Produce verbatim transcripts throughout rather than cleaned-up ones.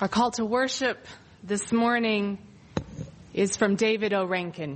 Our call to worship this morning is from David O. Rankin.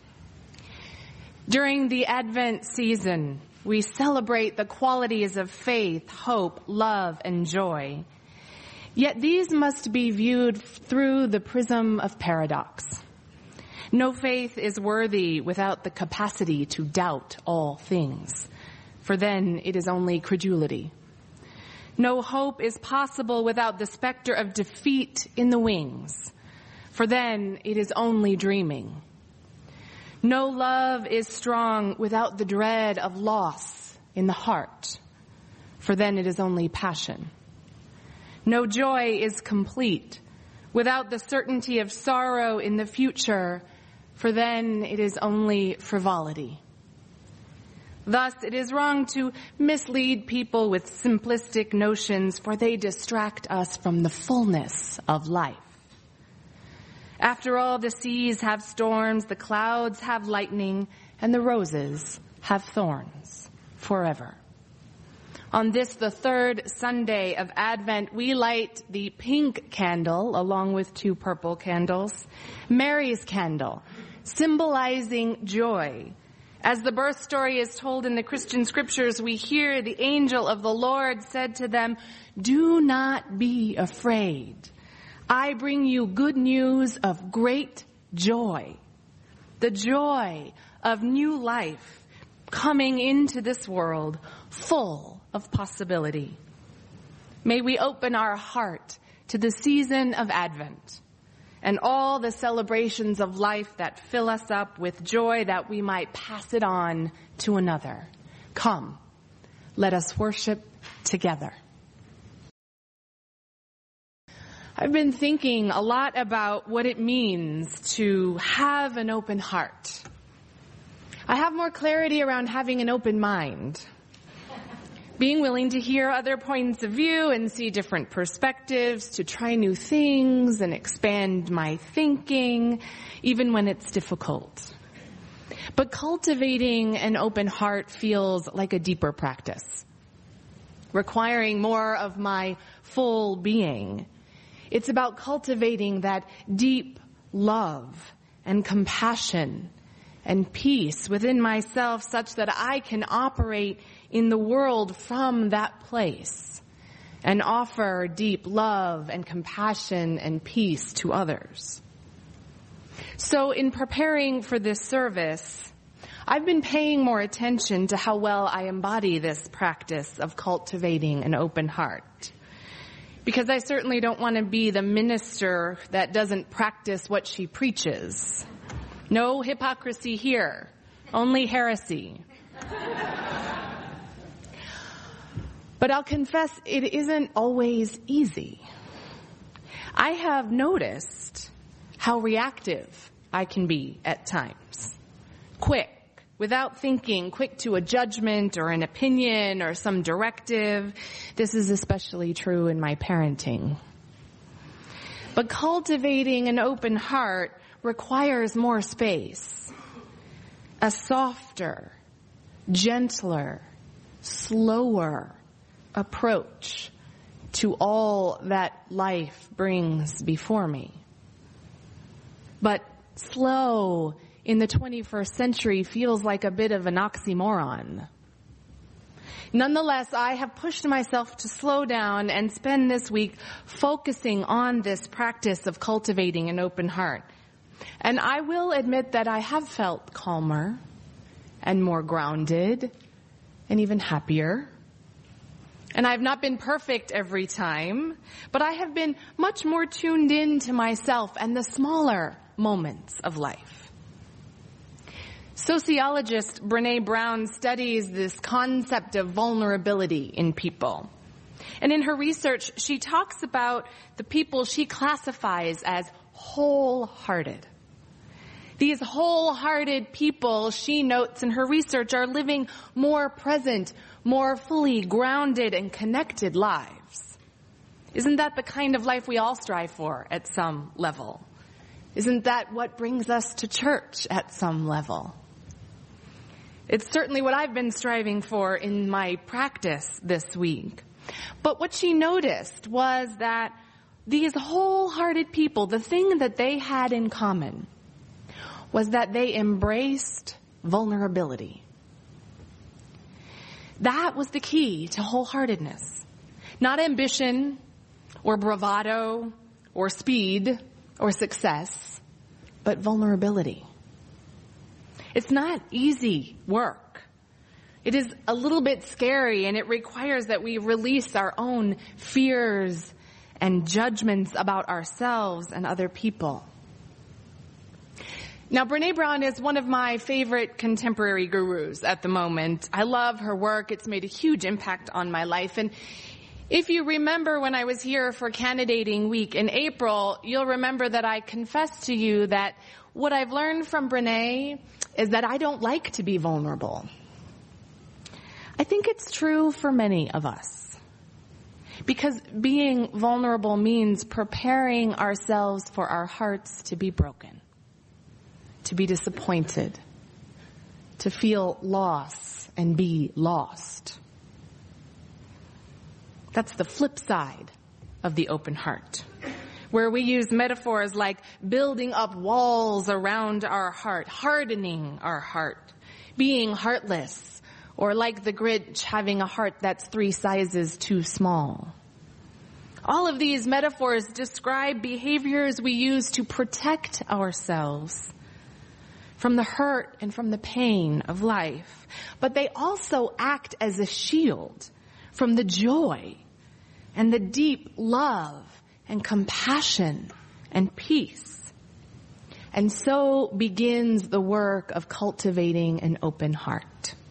During the Advent season, we celebrate the qualities of faith, hope, love, and joy. Yet these must be viewed through the prism of paradox. No faith is worthy without the capacity to doubt all things, for then it is only credulity. No hope is possible without the specter of defeat in the wings, for then it is only dreaming. No love is strong without the dread of loss in the heart, for then it is only passion. No joy is complete without the certainty of sorrow in the future, for then it is only frivolity. Thus, it is wrong to mislead people with simplistic notions, for they distract us from the fullness of life. After all, the seas have storms, the clouds have lightning, and the roses have thorns forever. On this, the third Sunday of Advent, we light the pink candle along with two purple candles, Mary's candle, symbolizing joy. As the birth story is told in the Christian scriptures, we hear the angel of the Lord said to them, "Do not be afraid. I bring you good news of great joy." The joy of new life coming into this world full of possibility. May we open our heart to the season of Advent and all the celebrations of life that fill us up with joy, that we might pass it on to another. Come, let us worship together. I've been thinking a lot about what it means to have an open heart. I have more clarity around having an open mind. Being willing to hear other points of view and see different perspectives, to try new things and expand my thinking, even when it's difficult. But cultivating an open heart feels like a deeper practice, requiring more of my full being. It's about cultivating that deep love and compassion and peace within myself, such that I can operate in the world from that place and offer deep love and compassion and peace to others. So in preparing for this service, I've been paying more attention to how well I embody this practice of cultivating an open heart. Because I certainly don't want to be the minister that doesn't practice what she preaches. No hypocrisy here, only heresy. But I'll confess, it isn't always easy. I have noticed how reactive I can be at times. Quick, without thinking, quick to a judgment or an opinion or some directive. This is especially true in my parenting. But cultivating an open heart requires more space, a softer, gentler, slower approach to all that life brings before me. But slow in the twenty-first century feels like a bit of an oxymoron. Nonetheless, I have pushed myself to slow down and spend this week focusing on this practice of cultivating an open heart. And I will admit that I have felt calmer and more grounded and even happier. And I've not been perfect every time, but I have been much more tuned in to myself and the smaller moments of life. Sociologist Brené Brown studies this concept of vulnerability in people. And in her research, she talks about the people she classifies as wholehearted. These wholehearted people, she notes in her research, are living more present, more fully grounded and connected lives. Isn't that the kind of life we all strive for at some level? Isn't that what brings us to church at some level? It's certainly what I've been striving for in my practice this week. But what she noticed was that these wholehearted people, the thing that they had in common was that they embraced vulnerability. That was the key to wholeheartedness. Not ambition or bravado or speed or success, but vulnerability. It's not easy work. It is a little bit scary, and it requires that we release our own fears and judgments about ourselves and other people. Now, Brené Brown is one of my favorite contemporary gurus at the moment. I love her work. It's made a huge impact on my life. And if you remember when I was here for candidating week in April, you'll remember that I confessed to you that what I've learned from Brené is that I don't like to be vulnerable. I think it's true for many of us. Because being vulnerable means preparing ourselves for our hearts to be broken, to be disappointed, to feel loss and be lost. That's the flip side of the open heart, where we use metaphors like building up walls around our heart, hardening our heart, being heartless, or like the Grinch having a heart that's three sizes too small. All of these metaphors describe behaviors we use to protect ourselves from the hurt and from the pain of life. But they also act as a shield from the joy and the deep love and compassion and peace. And so begins the work of cultivating an open heart.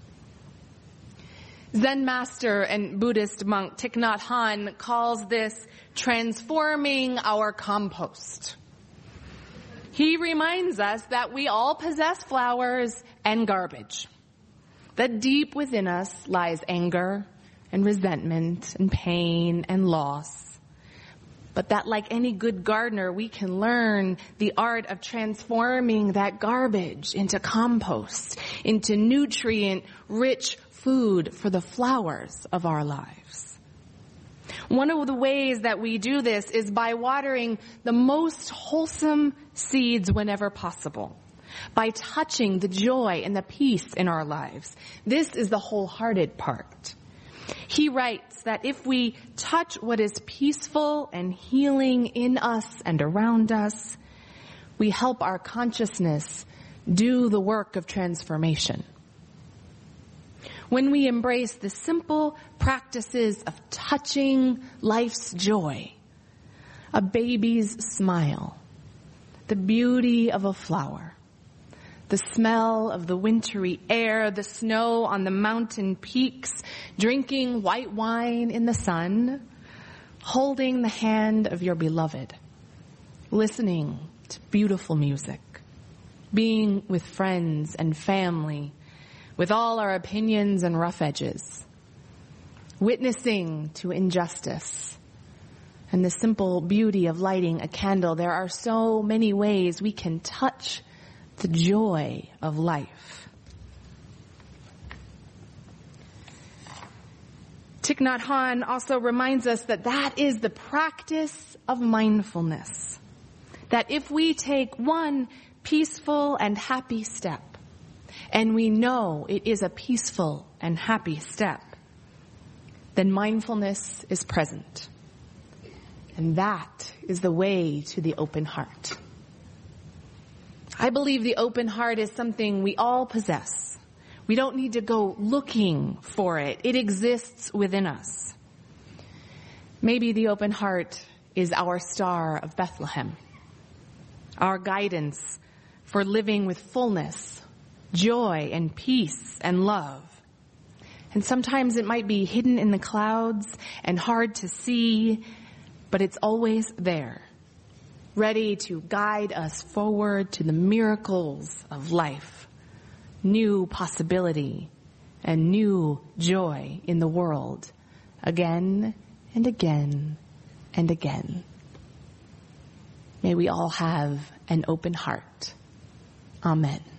Zen master and Buddhist monk Thich Nhat Hanh calls this transforming our compost. He reminds us that we all possess flowers and garbage, that deep within us lies anger and resentment and pain and loss, but that like any good gardener, we can learn the art of transforming that garbage into compost, into nutrient-rich food for the flowers of our lives. One of the ways that we do this is by watering the most wholesome seeds whenever possible, by touching the joy and the peace in our lives. This is the wholehearted part. He writes that if we touch what is peaceful and healing in us and around us, we help our consciousness do the work of transformation. When we embrace the simple practices of touching life's joy, a baby's smile, the beauty of a flower, the smell of the wintry air, the snow on the mountain peaks, drinking white wine in the sun, holding the hand of your beloved, listening to beautiful music, being with friends and family, with all our opinions and rough edges, witnessing to injustice, and the simple beauty of lighting a candle. There are so many ways we can touch the joy of life. Thich Nhat Hanh also reminds us that that is the practice of mindfulness. That if we take one peaceful and happy step, and we know it is a peaceful and happy step, then mindfulness is present. And that is the way to the open heart. I believe the open heart is something we all possess. We don't need to go looking for it. It exists within us. Maybe the open heart is our Star of Bethlehem, our guidance for living with fullness, joy and peace and love. And sometimes it might be hidden in the clouds and hard to see, but it's always there, ready to guide us forward to the miracles of life, new possibility, and new joy in the world, again and again and again. May we all have an open heart. Amen.